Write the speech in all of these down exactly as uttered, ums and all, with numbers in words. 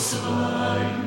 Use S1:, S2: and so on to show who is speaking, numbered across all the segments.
S1: свою.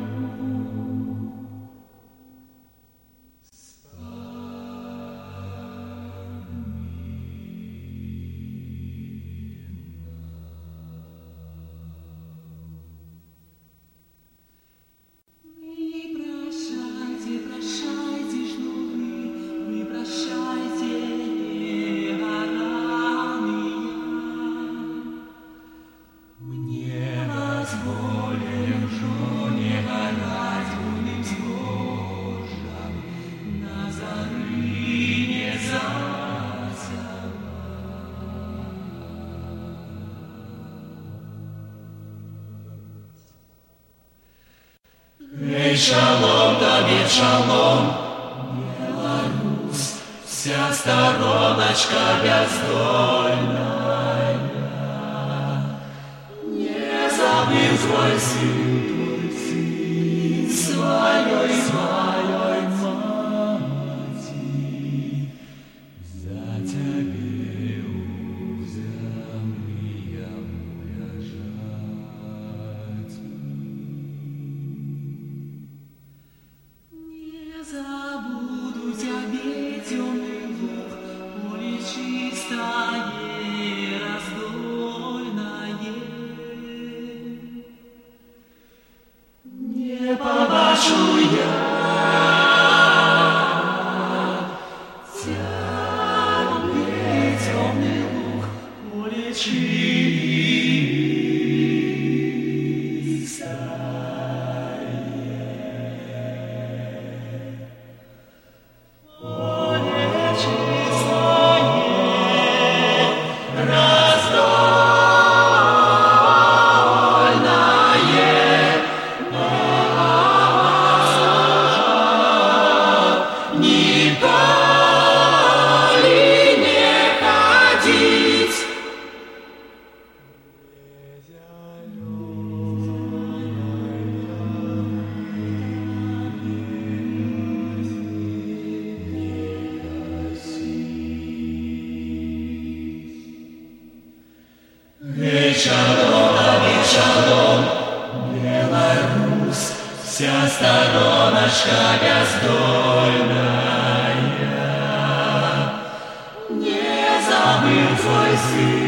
S1: Эй, шалом, Давид, шалом, Беларусь, вся стороночка бездольная. Не забыл твой сын, твой сын своей, своей мати, за тебе у земли лежать.
S2: Забуду тебе темный луг, поле чистое, раздольное.
S1: Не побачу я тебе темный луг, поле чистое. Эй, шалом, Давид, шалом, Беларусь, вся стороночка бездольная. Не забыл твой сын.